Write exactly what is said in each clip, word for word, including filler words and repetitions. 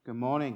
Good morning.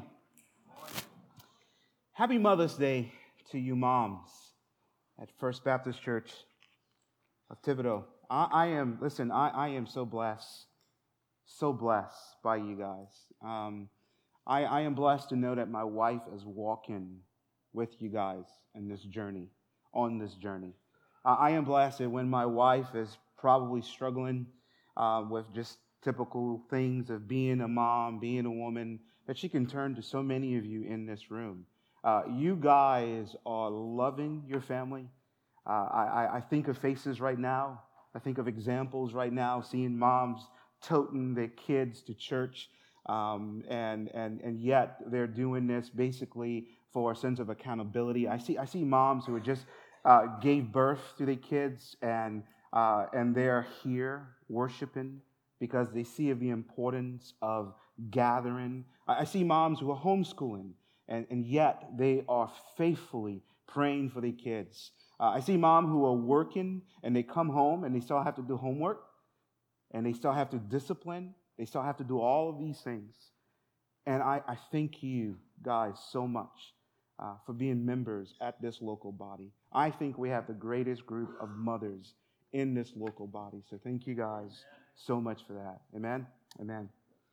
Happy Mother's Day to you moms at First Baptist Church of Thibodaux. I, I am, listen, I, I am so blessed, so blessed by you guys. Um, I, I am blessed to know that my wife is walking with you guys in this journey, on this journey. Uh, I am blessed that when my wife is probably struggling uh, with just typical things of being a mom, being a woman, that she can turn to so many of you in this room. Uh, you guys are loving your family. Uh, I, I think of faces right now. I think of examples right now, seeing moms toting their kids to church, um, and and and yet they're doing this basically for a sense of accountability. I see I see moms who are just uh, gave birth to their kids, and uh, and they're here worshiping because they see the importance of gathering. I see moms who are homeschooling, and, and yet they are faithfully praying for their kids. Uh, I see moms who are working, and they come home, and they still have to do homework, and they still have to discipline. They still have to do all of these things. And I, I thank you guys so much uh, for being members at this local body. I think we have the greatest group of mothers in this local body. So thank you guys so much for that. Amen? Amen.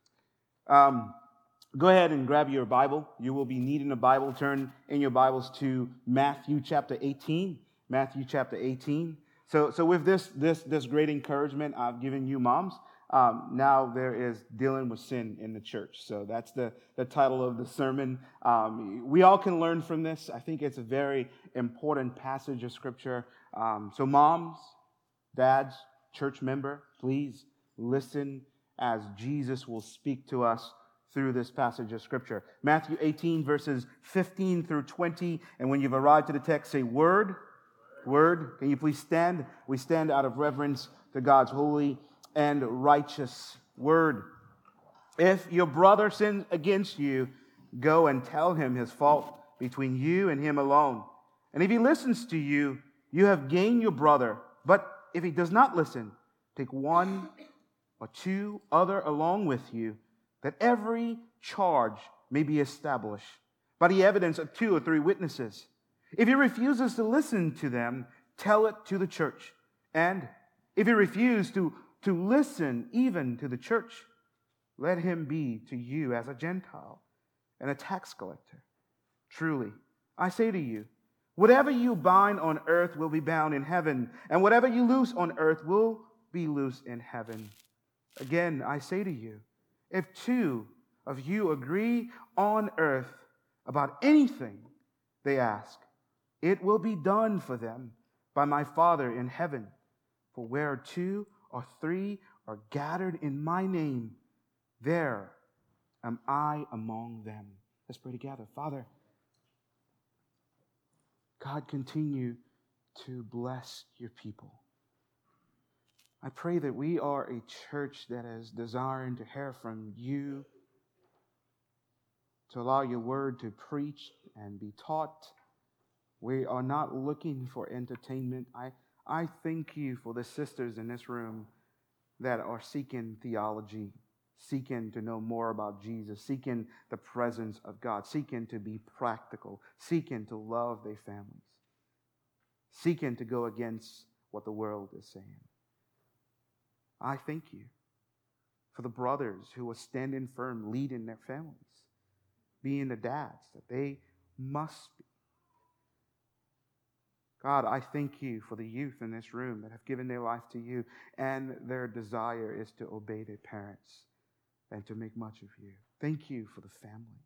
Um, go ahead and grab your Bible. You will be needing a Bible. Turn in your Bibles to Matthew chapter eighteen. Matthew chapter eighteen. So, so with this, this, this great encouragement I've given you moms, um, now there is dealing with sin in the church. So that's the, the title of the sermon. Um, we all can learn from this. I think it's a very important passage of Scripture. Um, so moms, dads, church member, please listen as Jesus will speak to us through this passage of Scripture. Matthew eighteen, verses fifteen through twenty. And when you've arrived to the text, say, Word, Word. Can you please stand? We stand out of reverence to God's holy and righteous Word. If your brother sins against you, go and tell him his fault between you and him alone. And if he listens to you, you have gained your brother. But if he does not listen, take one or two other along with you, that every charge may be established by the evidence of two or three witnesses. If he refuses to listen to them, tell it to the church. And if he refuses to, to listen even to the church, let him be to you as a Gentile and a tax collector. Truly, I say to you, whatever you bind on earth will be bound in heaven, and whatever you loose on earth will be loosed in heaven. Again, I say to you, if two of you agree on earth about anything they ask, it will be done for them by my Father in heaven. For where two or three are gathered in my name, there am I among them. Let's pray together. Father, God, continue to bless your people. I pray that we are a church that is desiring to hear from you, to allow your word to preach and be taught. We are not looking for entertainment. I, I thank you for the sisters in this room that are seeking theology, seeking to know more about Jesus, seeking the presence of God, seeking to be practical, seeking to love their families, seeking to go against what the world is saying. I thank you for the brothers who are standing firm, leading their families, being the dads that they must be. God, I thank you for the youth in this room that have given their life to you, and their desire is to obey their parents and to make much of you. Thank you for the family.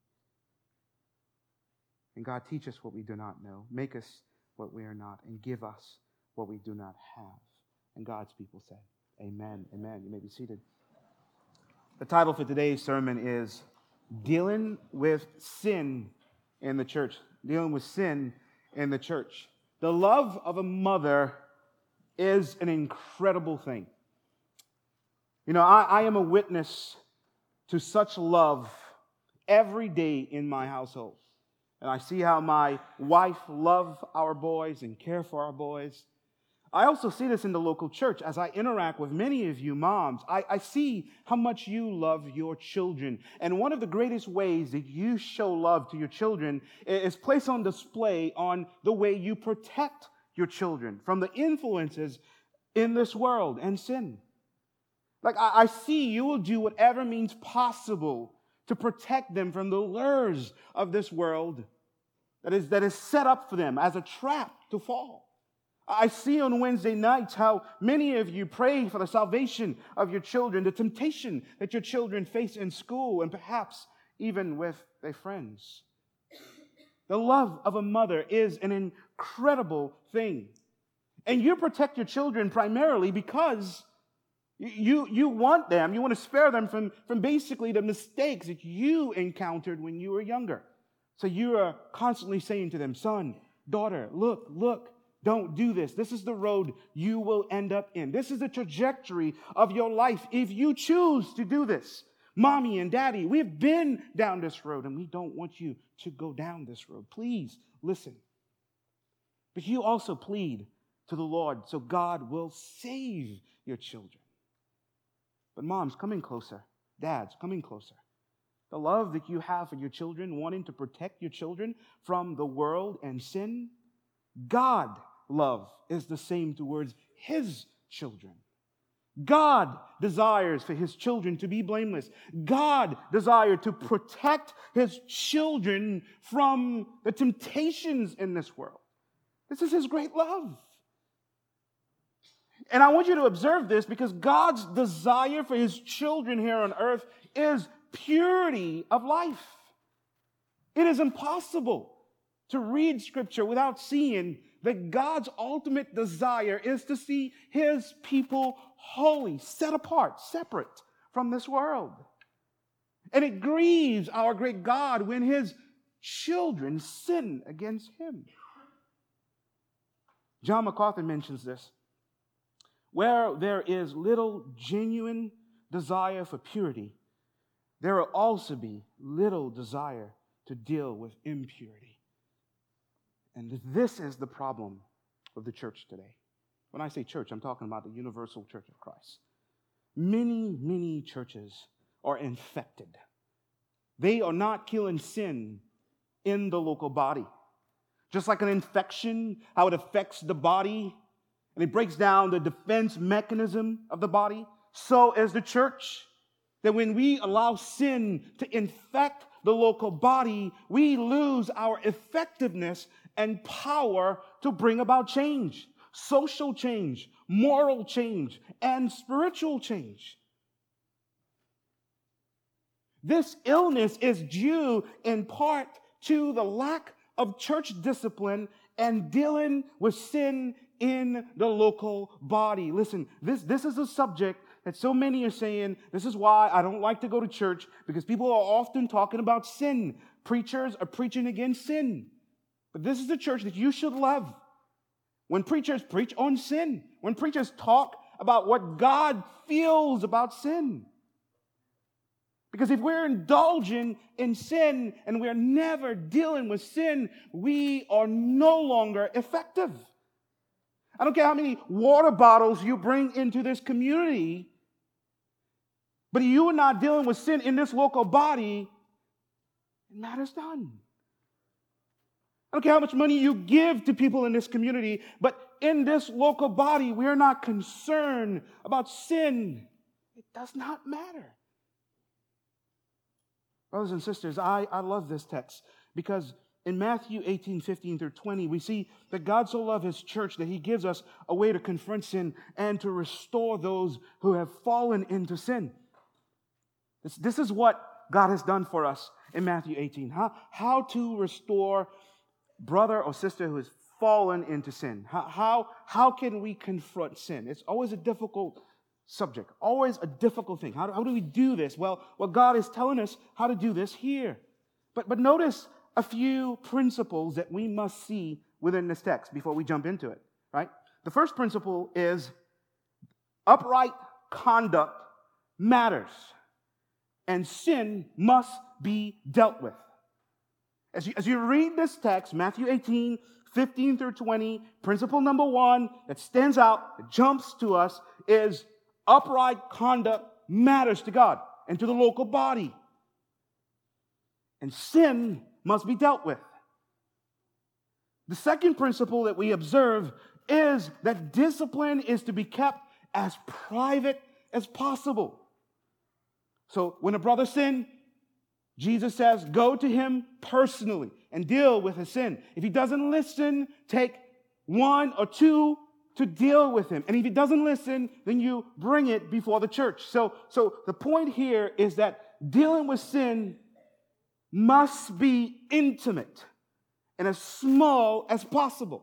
And God, teach us what we do not know. Make us what we are not, and give us what we do not have. And God's people say, amen, amen. You may be seated. The title for today's sermon is Dealing with Sin in the Church. Dealing with sin in the church. The love of a mother is an incredible thing. You know, I, I am a witness to such love every day in my household. And I see how my wife loves our boys and care for our boys. I also see this in the local church as I interact with many of you moms. I, I see how much you love your children. And one of the greatest ways that you show love to your children is placed on display on the way you protect your children from the influences in this world and sin. Like, I, I see you will do whatever means possible to protect them from the lures of this world that is, that is set up for them as a trap to fall. I see on Wednesday nights how many of you pray for the salvation of your children, the temptation that your children face in school and perhaps even with their friends. The love of a mother is an incredible thing. And you protect your children primarily because you, you want them, you want to spare them from, from basically the mistakes that you encountered when you were younger. So you are constantly saying to them, son, daughter, look, look. Don't do this. This is the road you will end up in. This is the trajectory of your life if you choose to do this. Mommy and daddy, we've been down this road and we don't want you to go down this road. Please listen. But you also plead to the Lord so God will save your children. But moms, coming closer. Dads, coming closer. The love that you have for your children, wanting to protect your children from the world and sin, God love is the same towards His children. God desires for His children to be blameless. God desires to protect His children from the temptations in this world. This is His great love. And I want you to observe this because God's desire for His children here on earth is purity of life. It is impossible to read Scripture without seeing that God's ultimate desire is to see His people holy, set apart, separate from this world. And it grieves our great God when His children sin against Him. John MacArthur mentions this. Where there is little genuine desire for purity, there will also be little desire to deal with impurity. And this is the problem of the church today. When I say church, I'm talking about the universal church of Christ. Many, many churches are infected. They are not killing sin in the local body. Just like an infection, how it affects the body, and it breaks down the defense mechanism of the body, so is the church. That when we allow sin to infect the local body, we lose our effectiveness and power to bring about change, social change, moral change, and spiritual change. This illness is due in part to the lack of church discipline and dealing with sin in the local body. Listen, this, this is a subject that so many are saying, this is why I don't like to go to church, because people are often talking about sin. Preachers are preaching against sin. But this is the church that you should love. When preachers preach on sin, when preachers talk about what God feels about sin. Because if we're indulging in sin and we're never dealing with sin, we are no longer effective. I don't care how many water bottles you bring into this community, but if you are not dealing with sin in this local body, it matters none. I don't care how much money you give to people in this community, but in this local body, we are not concerned about sin. It does not matter. Brothers and sisters, I, I love this text because in Matthew eighteen, fifteen through twenty, we see that God so loved His church that He gives us a way to confront sin and to restore those who have fallen into sin. This, this is what God has done for us in Matthew eighteen. How, how to restore brother or sister who has fallen into sin. How, how, how can we confront sin? It's always a difficult subject, always a difficult thing. How do, how do we do this? Well, well, God is telling us how to do this here. But, but notice a few principles that we must see within this text before we jump into it, right? The first principle is upright conduct matters, and sin must be dealt with. As you, as you read this text, Matthew eighteen, fifteen through twenty, principle number one that stands out, that jumps to us, is upright conduct matters to God and to the local body. And sin must be dealt with. The second principle that we observe is that discipline is to be kept as private as possible. So when a brother sins, Jesus says, go to him personally and deal with his sin. If he doesn't listen, take one or two to deal with him. And if he doesn't listen, then you bring it before the church. So, so the point here is that dealing with sin must be intimate and as small as possible.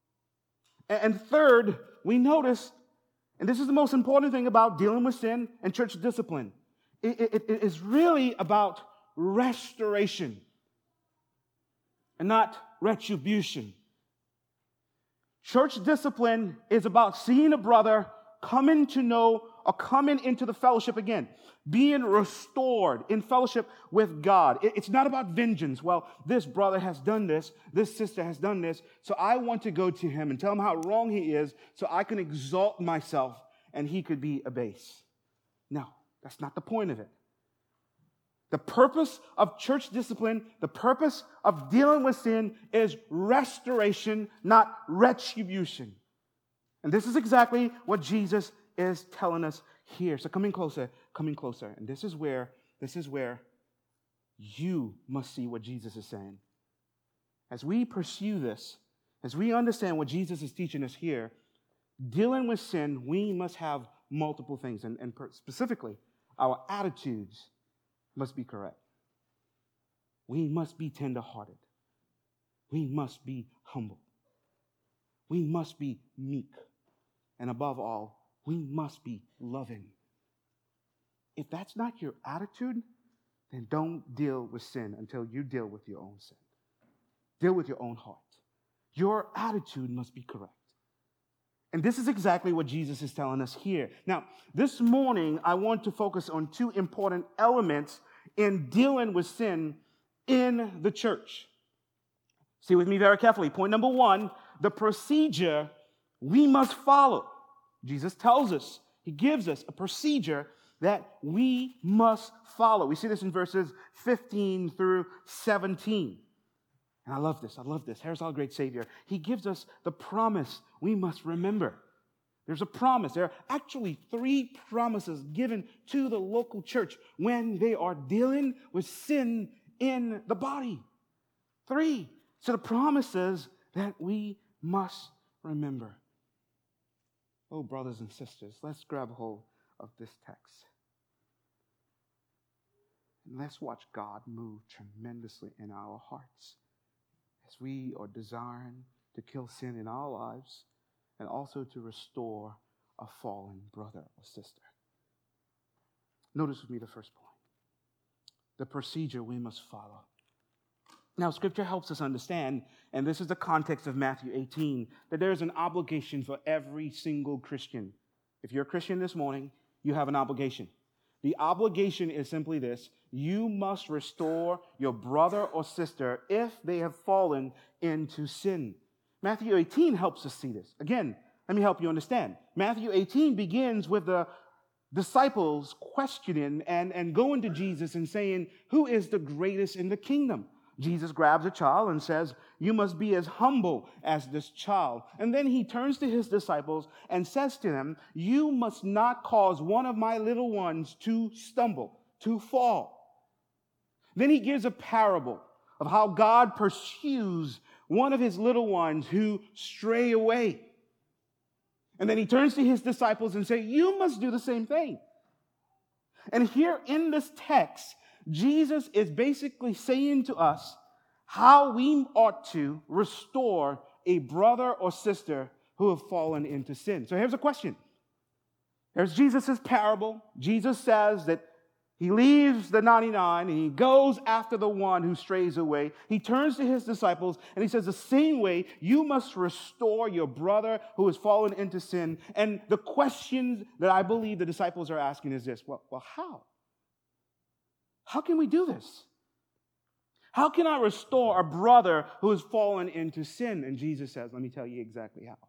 And third, we notice, and this is the most important thing about dealing with sin and church discipline, it, it, it is really about restoration and not retribution. Church discipline is about seeing a brother coming to know or coming into the fellowship again, being restored in fellowship with God. It's not about vengeance. Well, this brother has done this, this sister has done this, so I want to go to him and tell him how wrong he is so I can exalt myself and he could be abased. No, that's not the point of it. The purpose of church discipline, the purpose of dealing with sin is restoration, not retribution. And this is exactly what Jesus is telling us here. So coming closer, coming closer. And this is where, this is where you must see what Jesus is saying. As we pursue this, as we understand what Jesus is teaching us here, dealing with sin, we must have multiple things. And, and specifically, our attitudes must be correct. We must be tender-hearted. We must be humble. We must be meek. And above all, we must be loving. If that's not your attitude, then don't deal with sin until you deal with your own sin. Deal with your own heart. Your attitude must be correct. And this is exactly what Jesus is telling us here. Now, this morning, I want to focus on two important elements in dealing with sin in the church. See with me very carefully. Point number one, the procedure we must follow. Jesus tells us, he gives us a procedure that we must follow. We see this in verses fifteen through seventeen. And I love this. I love this. Here's our great Savior. He gives us the promise we must remember. There's a promise. There are actually three promises given to the local church when they are dealing with sin in the body. Three. So the promises that we must remember. Oh, brothers and sisters, let's grab hold of this text. And let's watch God move tremendously in our hearts as we are desiring to kill sin in our lives and also to restore a fallen brother or sister. Notice with me the first point. The procedure we must follow. Now, Scripture helps us understand, and this is the context of Matthew eighteen, that there is an obligation for every single Christian. If you're a Christian this morning, you have an obligation. The obligation is simply this: you must restore your brother or sister if they have fallen into sin. Matthew eighteen helps us see this. Again, let me help you understand. Matthew eighteen begins with the disciples questioning and, and going to Jesus and saying, who is the greatest in the kingdom? Jesus grabs a child and says, you must be as humble as this child. And then he turns to his disciples and says to them, you must not cause one of my little ones to stumble, to fall. Then he gives a parable of how God pursues one of his little ones who stray away. And then he turns to his disciples and says, you must do the same thing. And here in this text, Jesus is basically saying to us how we ought to restore a brother or sister who have fallen into sin. So here's a question. There's Jesus' parable. Jesus says that he leaves the ninety-nine and he goes after the one who strays away. He turns to his disciples and he says, the same way, you must restore your brother who has fallen into sin. And the question that I believe the disciples are asking is this: well, well, how? How can we do this? How can I restore a brother who has fallen into sin? And Jesus says, let me tell you exactly how.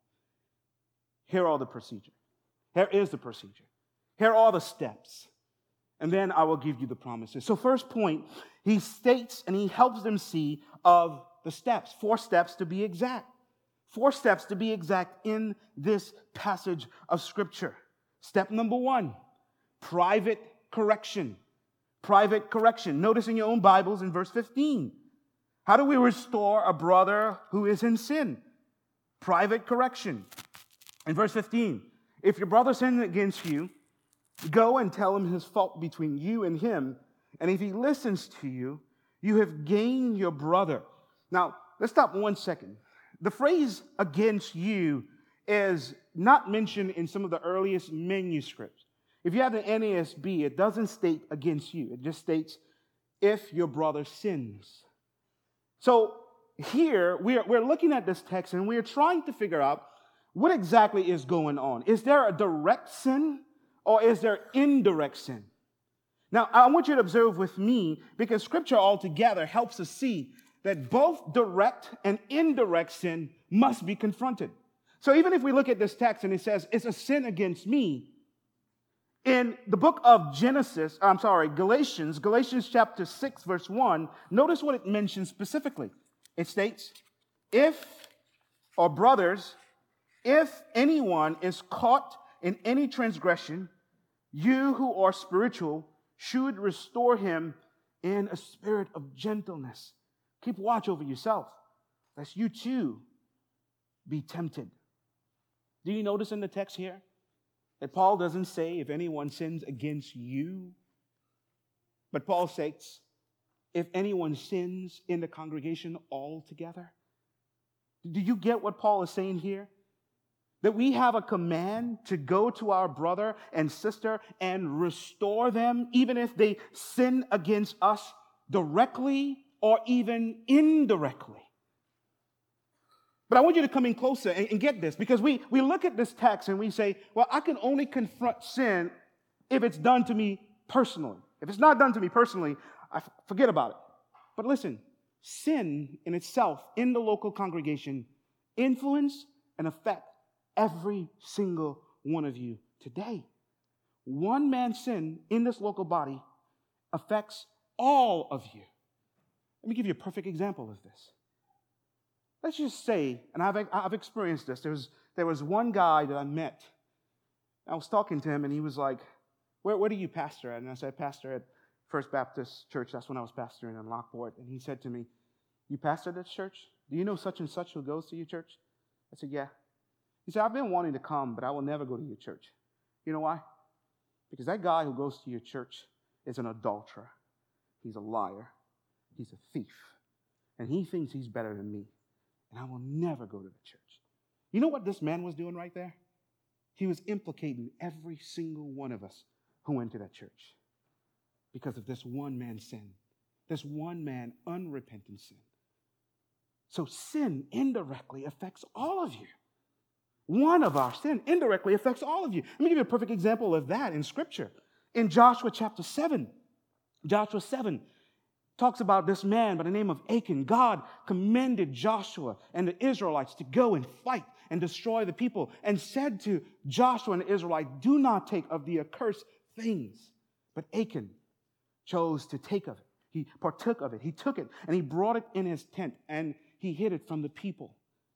Here are the procedure. Here is the procedure. Here are the steps. And then I will give you the promises. So first point, he states and he helps them see of the steps. Four steps to be exact. Four steps to be exact in this passage of Scripture. Step number one, private correction. Private correction. Notice in your own Bibles in verse fifteen. How do we restore a brother who is in sin? Private correction. In verse fifteen, if your brother sins against you, go and tell him his fault between you and him, and if he listens to you, you have gained your brother. Now, let's stop one second. The phrase against you is not mentioned in some of the earliest manuscripts. If you have the N A S B, it doesn't state against you. It just states if your brother sins. So here, we're, we're looking at this text and we're trying to figure out what exactly is going on. Is there a direct sin or is there indirect sin? Now, I want you to observe with me because Scripture altogether helps us see that both direct and indirect sin must be confronted. So even if we look at this text and it says, it's a sin against me, in the book of Genesis, I'm sorry, Galatians, Galatians chapter six, verse one, notice what it mentions specifically. It states, if, or brothers, if anyone is caught in any transgression, you who are spiritual should restore him in a spirit of gentleness. Keep watch over yourself, lest you too be tempted. Do you notice in the text here that Paul doesn't say if anyone sins against you, but Paul states if anyone sins in the congregation altogether? Do you get what Paul is saying here? That we have a command to go to our brother and sister and restore them, even if they sin against us directly or even indirectly. But I want you to come in closer and, and get this, because we, we look at this text and we say, well, I can only confront sin if it's done to me personally. If it's not done to me personally, I f- forget about it. But listen, sin in itself in the local congregation influence and affect every single one of you today. One man's sin in this local body affects all of you. Let me give you a perfect example of this. Let's just say, and I've, I've experienced this, there was, there was one guy that I met. I was talking to him, and he was like, where, where do you pastor at? And I said, pastor at First Baptist Church. That's when I was pastoring in Lockport. And he said to me, you pastor at this church? Do you know such and such who goes to your church? I said, yeah. He said, I've been wanting to come, but I will never go to your church. You know why? Because that guy who goes to your church is an adulterer. He's a liar. He's a thief. And he thinks he's better than me. And I will never go to the church. You know what this man was doing right there? He was implicating every single one of us who went to that church because of this one man's sin, this one man unrepentant sin. So sin indirectly affects all of you. One of our sin indirectly affects all of you. Let me give you a perfect example of that in Scripture. In Joshua chapter seven, Joshua seven talks about this man by the name of Achan. God commended Joshua and the Israelites to go and fight and destroy the people, and said to Joshua and the Israelites, do not take of the accursed things. But Achan chose to take of it. He partook of it. He took it and he brought it in his tent and he hid it from the people.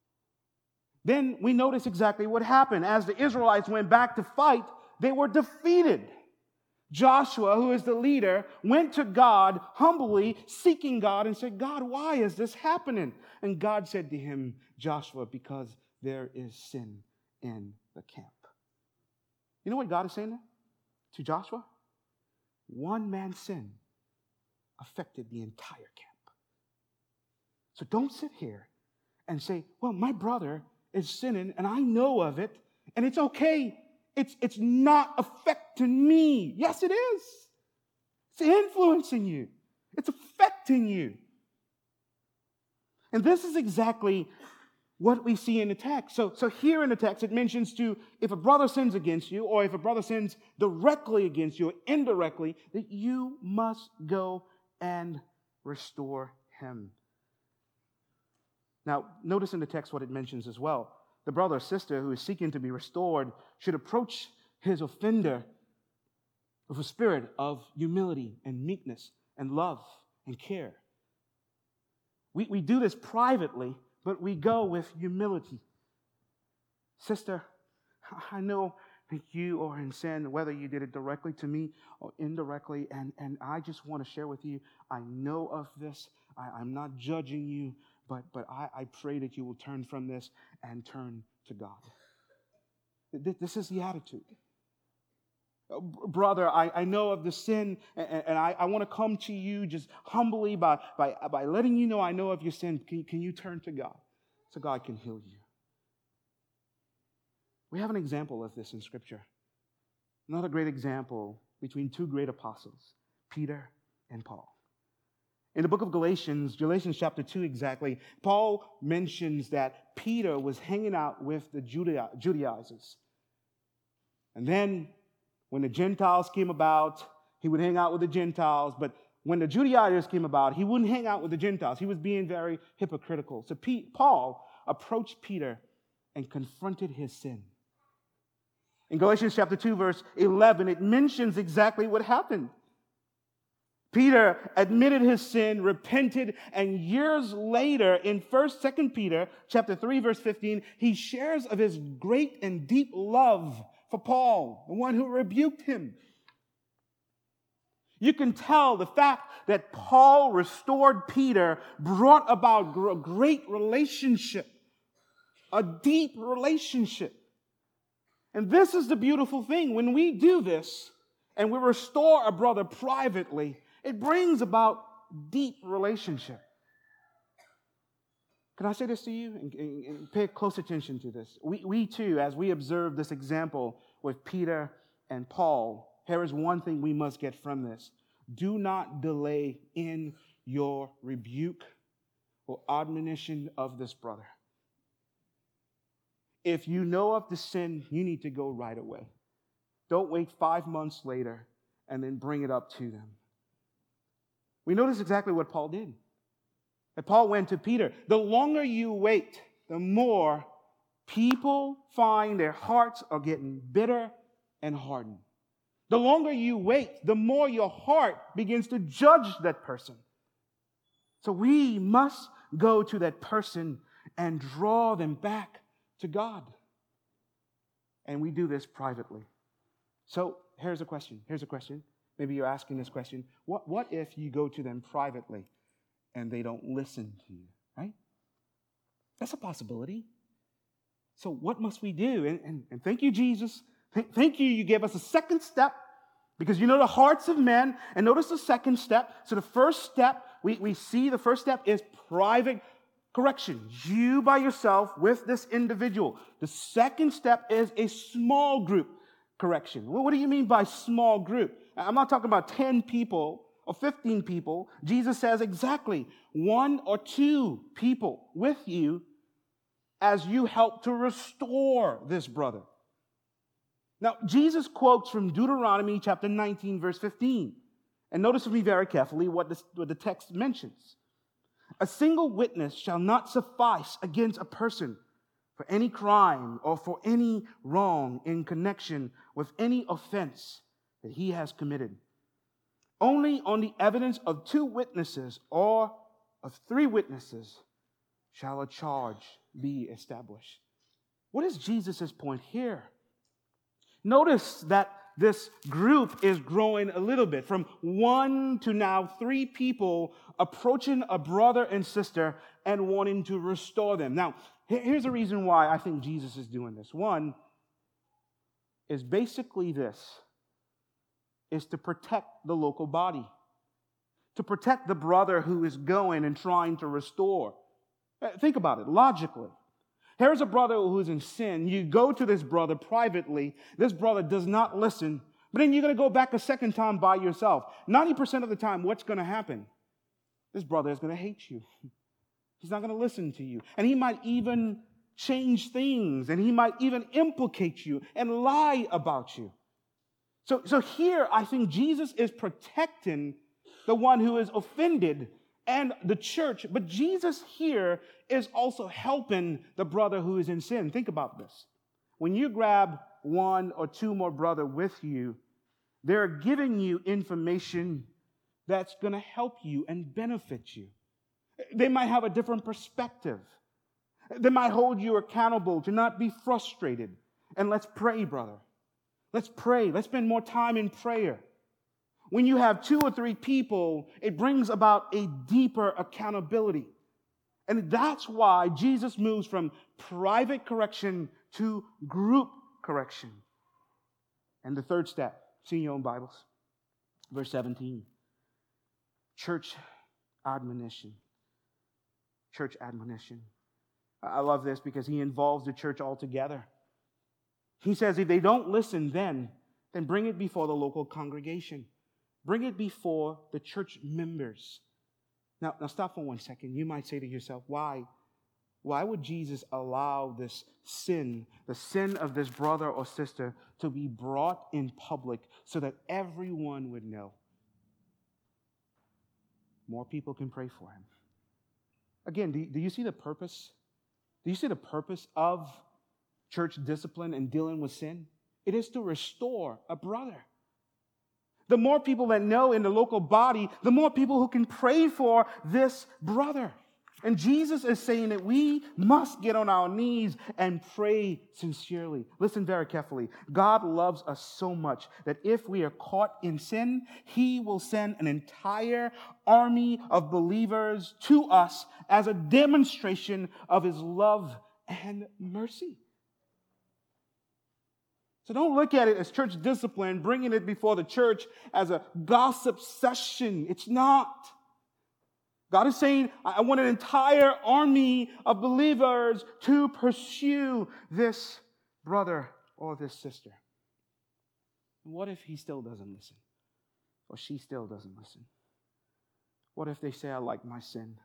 Then we notice exactly what happened. As the Israelites went back to fight, they were defeated. Joshua, who is the leader, went to God humbly, seeking God, and said, God, why is this happening? And God said to him, Joshua, because there is sin in the camp. You know what God is saying there to Joshua? One man's sin affected the entire camp. So don't sit here and say, well, my brother is sinning and I know of it and it's okay. It's, it's not affecting me. Yes, it is. It's influencing you. It's affecting you. And this is exactly what we see in the text. So, so here in the text, it mentions to, if a brother sins against you, or if a brother sins directly against you, or indirectly, that you must go and restore him. Now, notice in the text what it mentions as well. The brother or sister who is seeking to be restored should approach his offender with a spirit of humility and meekness and love and care. We, we do this privately, but we go with humility. Sister, I know that you are in sin, whether you did it directly to me or indirectly, and, and I just want to share with you, I know of this. I, I'm not judging you, but, but I, I pray that you will turn from this and turn to God. This is the attitude. Brother, I, I know of the sin, and, and I, I want to come to you just humbly by, by, by letting you know I know of your sin. Can, can you turn to God so God can heal you? We have an example of this in Scripture. Another great example between two great apostles, Peter and Paul. In the book of Galatians, Galatians chapter two exactly, Paul mentions that Peter was hanging out with the Judaizers. And then when the Gentiles came about, he would hang out with the Gentiles. But when the Judaizers came about, he wouldn't hang out with the Gentiles. He was being very hypocritical. So Pete, Paul approached Peter and confronted his sin. In Galatians chapter two, verse eleven, it mentions exactly what happened. Peter admitted his sin, repented, and years later, in First, Second Peter chapter three, verse fifteen, he shares of his great and deep love for Paul, the one who rebuked him. You can tell the fact that Paul restored Peter brought about a great relationship, a deep relationship. And this is the beautiful thing. When we do this and we restore a brother privately, it brings about deep relationship. Can I say this to you? And, and, and pay close attention to this. We, we too, as we observe this example with Peter and Paul, here is one thing we must get from this. Do not delay in your rebuke or admonition of this brother. If you know of the sin, you need to go right away. Don't wait five months later and then bring it up to them. We notice exactly what Paul did. And Paul went to Peter. The longer you wait, the more people find their hearts are getting bitter and hardened. The longer you wait, the more your heart begins to judge that person. So we must go to that person and draw them back to God. And we do this privately. So here's a question. Here's a question. Maybe you're asking this question. What, what if you go to them privately and they don't listen to you, right? That's a possibility. So what must we do? And, and, and thank you, Jesus. Th- thank you, you gave us a second step because you know the hearts of men. And notice the second step. So the first step, we, we see the first step is private correction. You by yourself with this individual. The second step is a small group correction. Well, what do you mean by small group? I'm not talking about ten people or fifteen people. Jesus says exactly one or two people with you as you help to restore this brother. Now, Jesus quotes from Deuteronomy chapter nineteen, verse fifteen. And notice with me very carefully what, this, what the text mentions. A single witness shall not suffice against a person for any crime or for any wrong in connection with any offense that he has committed. Only on the evidence of two witnesses or of three witnesses shall a charge be established. What is Jesus' point here? Notice that this group is growing a little bit from one to now three people approaching a brother and sister and wanting to restore them. Now, here's the reason why I think Jesus is doing this. One is basically this, is to protect the local body, to protect the brother who is going and trying to restore. Think about it logically. Here's a brother who is in sin. You go to this brother privately. This brother does not listen. But then you're going to go back a second time by yourself. ninety percent of the time, what's going to happen? This brother is going to hate you. He's not going to listen to you. And he might even change things. And he might even implicate you and lie about you. So, so here, I think Jesus is protecting the one who is offended and the church. But Jesus here is also helping the brother who is in sin. Think about this. When you grab one or two more brother with you, they're giving you information that's going to help you and benefit you. They might have a different perspective. They might hold you accountable to not be frustrated. And let's pray, brother. Let's pray. Let's spend more time in prayer. When you have two or three people, it brings about a deeper accountability. And that's why Jesus moves from private correction to group correction. And the third step, see in your own Bibles, verse seventeen, church admonition. Church admonition. I love this because he involves the church altogether. He says if they don't listen then, then bring it before the local congregation. Bring it before the church members. Now, now stop for one second. You might say to yourself, why? Why would Jesus allow this sin, the sin of this brother or sister, to be brought in public so that everyone would know? More people can pray for him. Again, do, do you see the purpose? Do you see the purpose of church discipline and dealing with sin? It is to restore a brother. The more people that know in the local body, the more people who can pray for this brother. And Jesus is saying that we must get on our knees and pray sincerely. Listen very carefully. God loves us so much that if we are caught in sin, he will send an entire army of believers to us as a demonstration of his love and mercy. So don't look at it as church discipline, bringing it before the church as a gossip session. It's not. God is saying, I want an entire army of believers to pursue this brother or this sister. What if he still doesn't listen? Or she still doesn't listen? What if they say, I like my sin?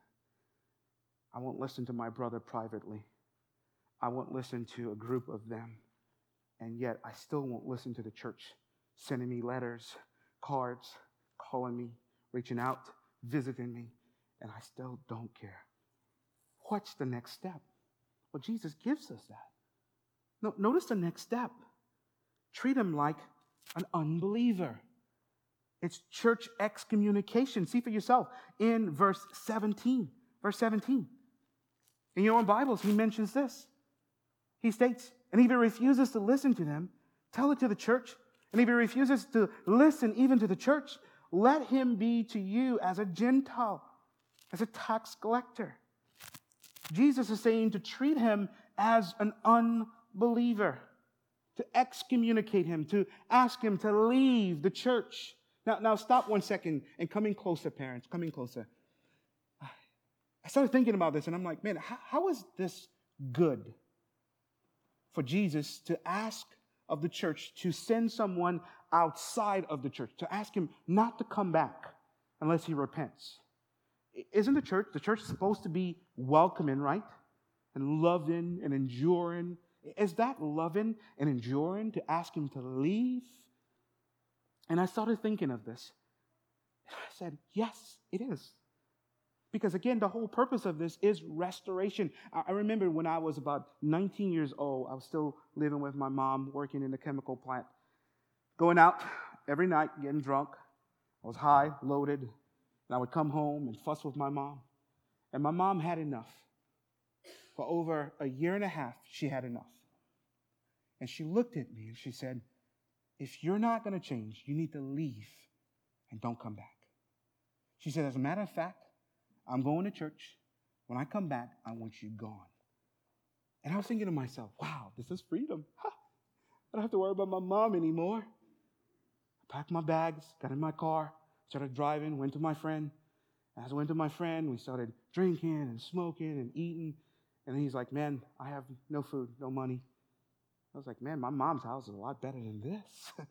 I won't listen to my brother privately. I won't listen to a group of them. And yet I still won't listen to the church sending me letters, cards, calling me, reaching out, visiting me. And I still don't care. What's the next step? Well, Jesus gives us that. No, notice the next step. Treat him like an unbeliever. It's church excommunication. See for yourself in verse seventeen. Verse seventeen. In your own Bibles, he mentions this. He states, and if he refuses to listen to them, tell it to the church. And if he refuses to listen even to the church, let him be to you as a Gentile, as a tax collector. Jesus is saying to treat him as an unbeliever, to excommunicate him, to ask him to leave the church. Now, now stop one second and come in closer, parents, come in closer. I started thinking about this and I'm like, man, how, how is this good for Jesus to ask of the church to send someone outside of the church, to ask him not to come back unless he repents? Isn't the church, the church is supposed to be welcoming, right? And loving and enduring. Is that loving and enduring to ask him to leave? And I started thinking of this. I said, yes, it is. Because again, the whole purpose of this is restoration. I remember when I was about nineteen years old, I was still living with my mom, working in the chemical plant, going out every night, getting drunk. I was high, loaded, and I would come home and fuss with my mom. And my mom had enough. For over a year and a half, she had enough. And she looked at me and she said, if you're not going to change, you need to leave and don't come back. She said, as a matter of fact, I'm going to church. When I come back, I want you gone. And I was thinking to myself, wow, this is freedom. I don't have to worry about my mom anymore. I packed my bags, got in my car, started driving, went to my friend. As I went to my friend, we started drinking and smoking and eating. And he's like, man, I have no food, no money. I was like, man, my mom's house is a lot better than this.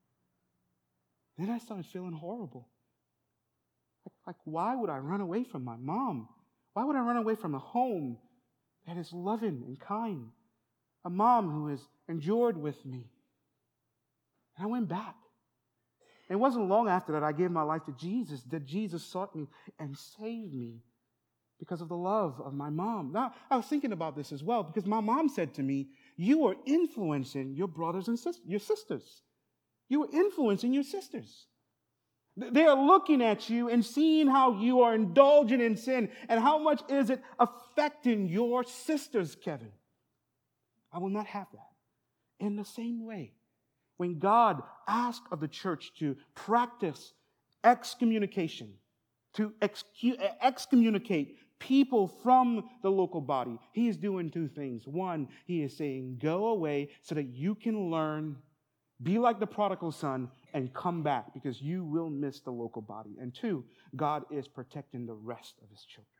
Then I started feeling horrible. Like, like, why would I run away from my mom? Why would I run away from a home that is loving and kind? A mom who has endured with me. And I went back. And it wasn't long after that I gave my life to Jesus that Jesus sought me and saved me because of the love of my mom. Now, I was thinking about this as well because my mom said to me, you are influencing your brothers and sisters, your sisters. You are influencing your sisters. They are looking at you and seeing how you are indulging in sin and how much is it affecting your sisters, Kevin. I will not have that. In the same way, when God asked of the church to practice excommunication, to excu- excommunicate people from the local body, he is doing two things. One, he is saying, go away so that you can learn, be like the prodigal son, and come back because you will miss the local body. And two, God is protecting the rest of his children.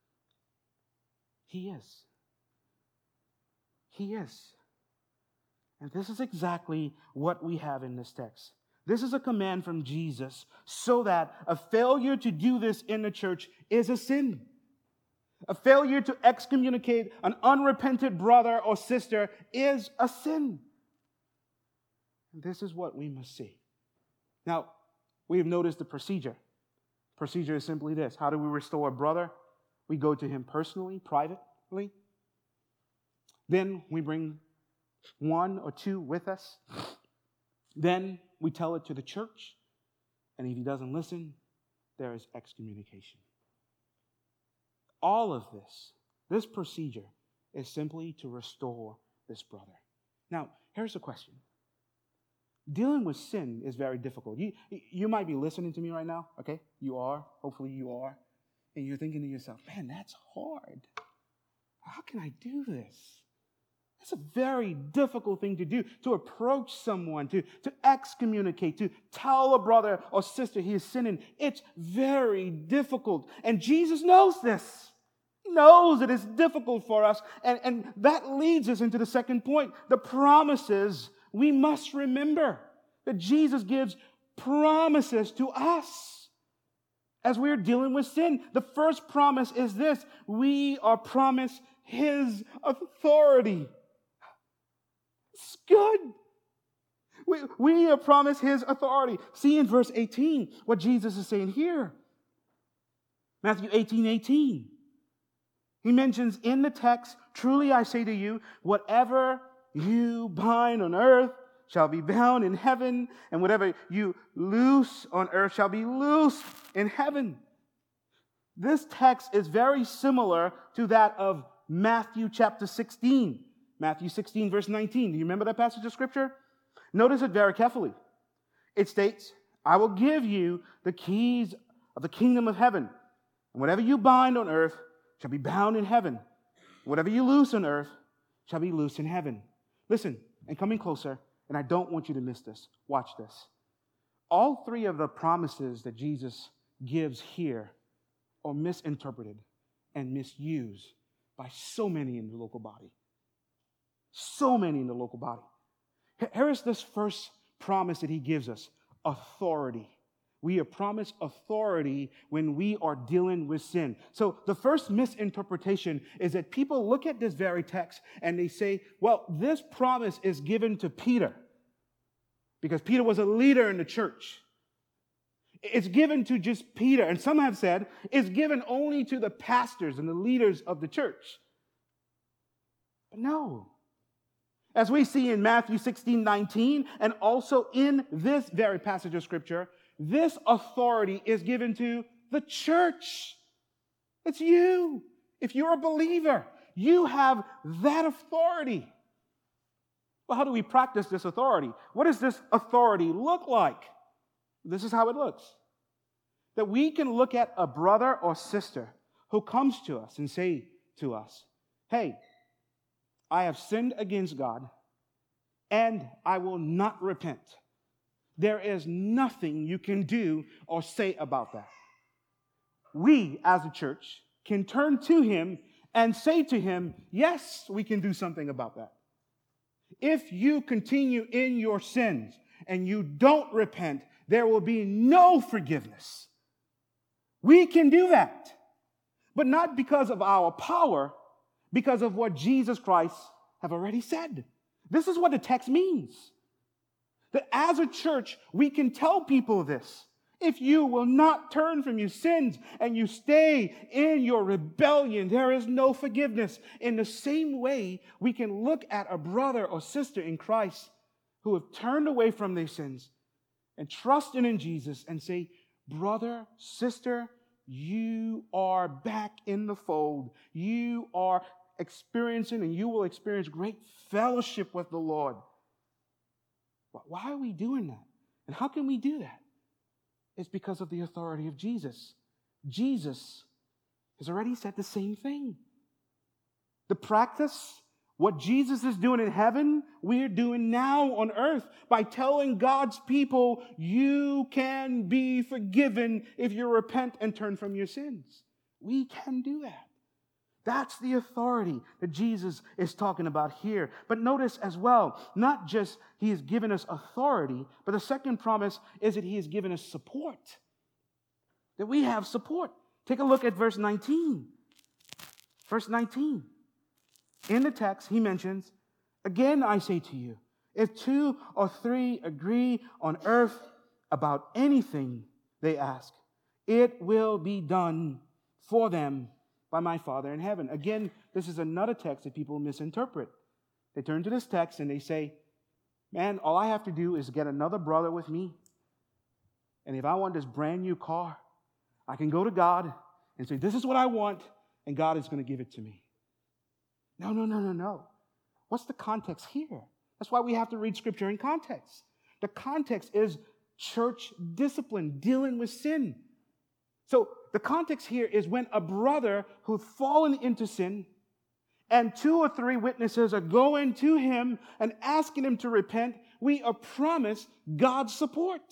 He is. He is. And this is exactly what we have in this text. This is a command from Jesus so that a failure to do this in the church is a sin. A failure to excommunicate an unrepentant brother or sister is a sin. And this is what we must see. Now, we've noticed the procedure. Procedure is simply this. How do we restore a brother? We go to him personally, privately. Then we bring one or two with us. Then we tell it to the church. And if he doesn't listen, there is excommunication. All of this, this procedure, is simply to restore this brother. Now, here's the question. Dealing with sin is very difficult. You, you might be listening to me right now, okay? You are. Hopefully you are. And you're thinking to yourself, man, that's hard. How can I do this? It's a very difficult thing to do, to approach someone, to, to excommunicate, to tell a brother or sister he is sinning. It's very difficult. And Jesus knows this. He knows that it's difficult for us. And, and that leads us into the second point, the promises. We must remember that Jesus gives promises to us as we're dealing with sin. The first promise is this. We are promised his authority. It's good. We, we are promised his authority. See in verse eighteen what Jesus is saying here. Matthew eighteen eighteen. He mentions in the text, truly I say to you, whatever you bind on earth shall be bound in heaven, and whatever you loose on earth shall be loosed in heaven. This text is very similar to that of Matthew chapter sixteen. Matthew sixteen, verse nineteen. Do you remember that passage of Scripture? Notice it very carefully. It states, I will give you the keys of the kingdom of heaven, and whatever you bind on earth shall be bound in heaven. Whatever you loose on earth shall be loosed in heaven. Listen, and coming closer, and I don't want you to miss this. Watch this. All three of the promises that Jesus gives here are misinterpreted and misused by so many in the local body. So many in the local body. Here is this first promise that he gives us, authority. We are promised authority when we are dealing with sin. So the first misinterpretation is that people look at this very text and they say, well, this promise is given to Peter because Peter was a leader in the church. It's given to just Peter. And some have said it's given only to the pastors and the leaders of the church. But no. As we see in Matthew sixteen nineteen and also in this very passage of Scripture, this authority is given to the church. It's you. If you're a believer, you have that authority. Well, how do we practice this authority? What does this authority look like? This is how it looks. That we can look at a brother or sister who comes to us and say to us, hey, I have sinned against God and I will not repent. There is nothing you can do or say about that. We, as a church, can turn to him and say to him, yes, we can do something about that. If you continue in your sins and you don't repent, there will be no forgiveness. We can do that, but not because of our power, because of what Jesus Christ have already said. This is what the text means. That as a church, we can tell people this. If you will not turn from your sins and you stay in your rebellion, there is no forgiveness. In the same way, we can look at a brother or sister in Christ who have turned away from their sins and trusting in Jesus and say, brother, sister, you are back in the fold. You are experiencing and you will experience great fellowship with the Lord. Why are we doing that? And how can we do that? It's because of the authority of Jesus. Jesus has already said the same thing. The practice, what Jesus is doing in heaven, we're doing now on earth by telling God's people, you can be forgiven if you repent and turn from your sins. We can do that. That's the authority that Jesus is talking about here. But notice as well, not just he has given us authority, but the second promise is that he has given us support. That we have support. Take a look at verse nineteen. Verse nineteen. In the text, he mentions, again I say to you, if two or three agree on earth about anything they ask, it will be done for them by my Father in heaven. Again, this is another text that people misinterpret. They turn to this text and they say, man, all I have to do is get another brother with me. And if I want this brand new car, I can go to God and say, this is what I want, and God is going to give it to me. No, no, no, no, no. What's the context here? That's why we have to read Scripture in context. The context is church discipline, dealing with sin. So the context here is when a brother who's fallen into sin and two or three witnesses are going to him and asking him to repent, we are promised God's support.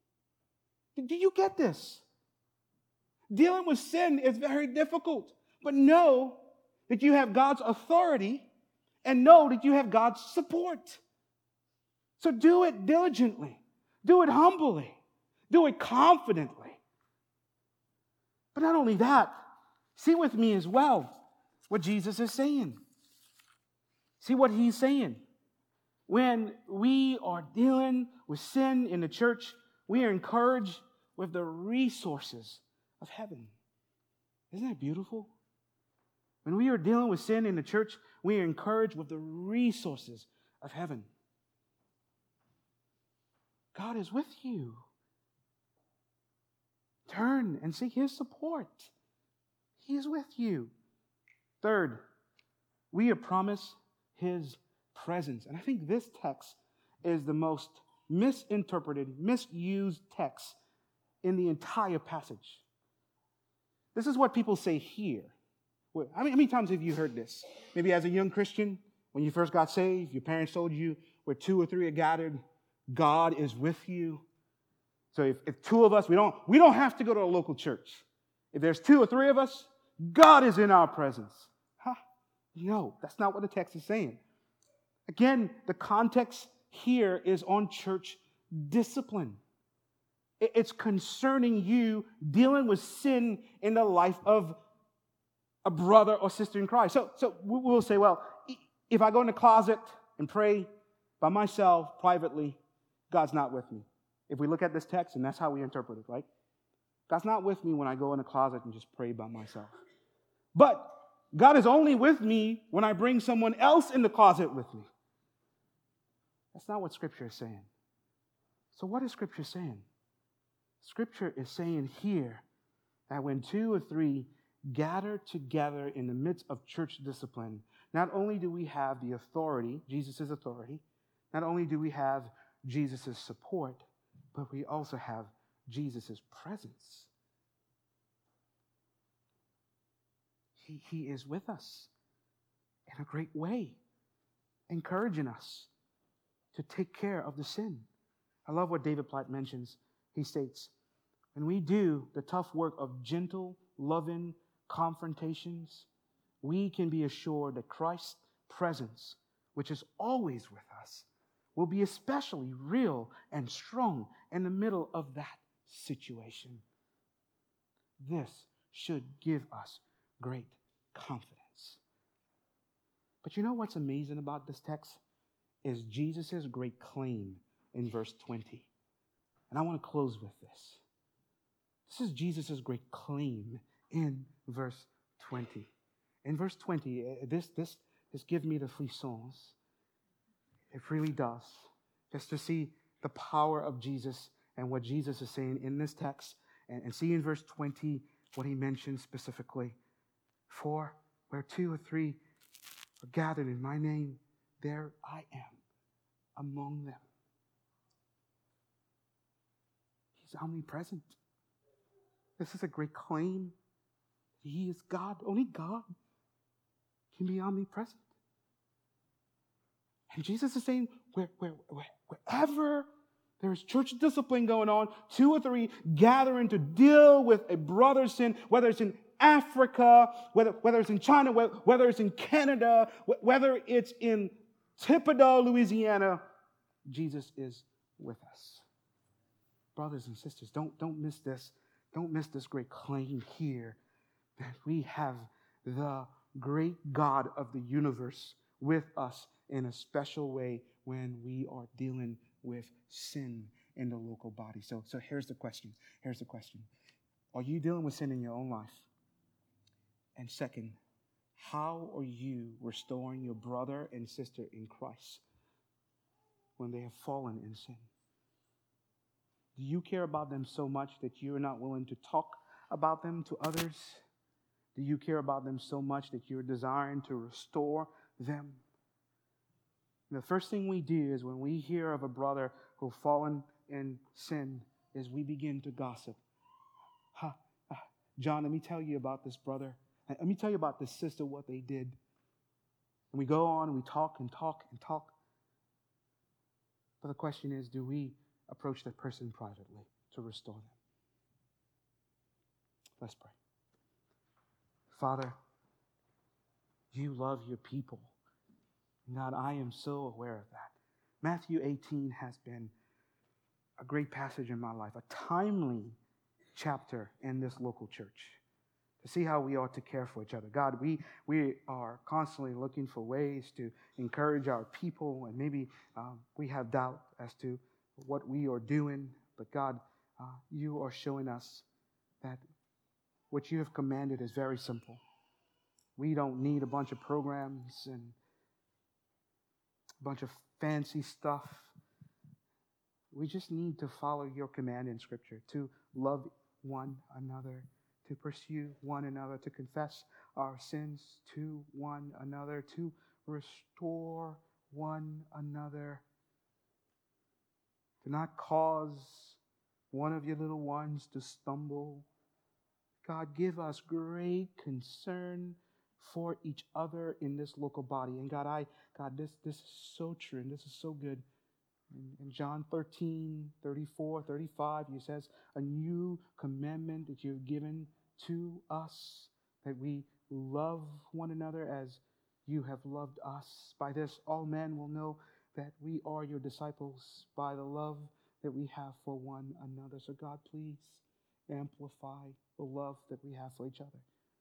Do you get this? Dealing with sin is very difficult, but know that you have God's authority and know that you have God's support. So do it diligently. Do it humbly. Do it confidently. But not only that, see with me as well what Jesus is saying. See what he's saying. When we are dealing with sin in the church, we are encouraged with the resources of heaven. Isn't that beautiful? When we are dealing with sin in the church, we are encouraged with the resources of heaven. God is with you. Turn and seek his support. He is with you. Third, we are promised his presence. And I think this text is the most misinterpreted, misused text in the entire passage. This is what people say here. How many, how many times have you heard this? Maybe as a young Christian, when you first got saved, your parents told you, where two or three are gathered, God is with you. So if, if two of us, we don't, we don't have to go to a local church. If there's two or three of us, God is in our presence. Huh? No, that's not what the text is saying. Again, the context here is on church discipline. It's concerning you dealing with sin in the life of a brother or sister in Christ. So, so we'll say, well, if I go in the closet and pray by myself privately, God's not with me. If we look at this text, and that's how we interpret it, right? God's not with me when I go in the closet and just pray by myself. But God is only with me when I bring someone else in the closet with me. That's not what Scripture is saying. So what is Scripture saying? Scripture is saying here that when two or three gather together in the midst of church discipline, not only do we have the authority, Jesus' authority, not only do we have Jesus' support, but we also have Jesus' presence. He, he is with us in a great way, encouraging us to take care of the sin. I love what David Platt mentions. He states, when we do the tough work of gentle, loving confrontations, we can be assured that Christ's presence, which is always with us, will be especially real and strong in the middle of that situation. This should give us great confidence. But you know what's amazing about this text? Is Jesus' great claim in verse twenty. And I want to close with this. This is Jesus' great claim in verse twenty. In verse twenty, this, this, this gives me the frissons. It really does. Just to see the power of Jesus and what Jesus is saying in this text. And, and see in verse twenty what he mentions specifically. For where two or three are gathered in my name, there I am among them. He's omnipresent. This is a great claim. He is God. Only God can be omnipresent. And Jesus is saying, where, where, where, wherever there's church discipline going on, two or three gathering to deal with a brother's sin, whether it's in Africa, whether, whether it's in China, whether it's in Canada, whether it's in Thibodaux, Louisiana, Jesus is with us. Brothers and sisters, don't, don't miss this. Don't miss this great claim here that we have the great God of the universe with us in a special way when we are dealing with sin in the local body. So, so here's the question. Here's the question. Are you dealing with sin in your own life? And second, how are you restoring your brother and sister in Christ when they have fallen in sin? Do you care about them so much that you're not willing to talk about them to others? Do you care about them so much that you're desiring to restore them? The first thing we do is when we hear of a brother who's fallen in sin is we begin to gossip. Ha, ha, John, let me tell you about this brother. Let me tell you about this sister, what they did. And we go on and we talk and talk and talk. But the question is, do we approach that person privately to restore them? Let's pray. Father, you love your people. God, I am so aware of that. Matthew eighteen has been a great passage in my life, a timely chapter in this local church to see how we ought to care for each other. God, we, we are constantly looking for ways to encourage our people, and maybe um, we have doubt as to what we are doing, but God, uh, you are showing us that what you have commanded is very simple. We don't need a bunch of programs and a bunch of fancy stuff. We just need to follow your command in Scripture, to love one another, to pursue one another, to confess our sins to one another, to restore one another, to not cause one of your little ones to stumble. God, give us great concern for each other in this local body. And God, I, God, this, this is so true and this is so good. In, in John thirteen, thirty-four, thirty-five, he says, a new commandment that you've given to us, that we love one another as you have loved us. By this, all men will know that we are your disciples, by the love that we have for one another. So God, please amplify the love that we have for each other.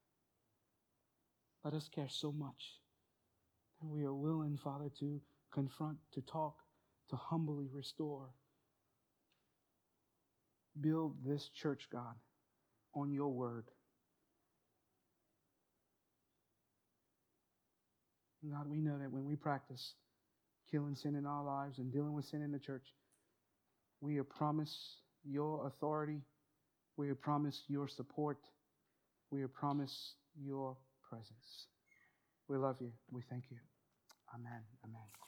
Let us care so much that we are willing, Father, to confront, to talk, to humbly restore. Build this church, God, on your word. God, we know that when we practice killing sin in our lives and dealing with sin in the church, we are promised your authority. We are promised your support. We are promised your presence. We love you. We thank you. Amen. Amen.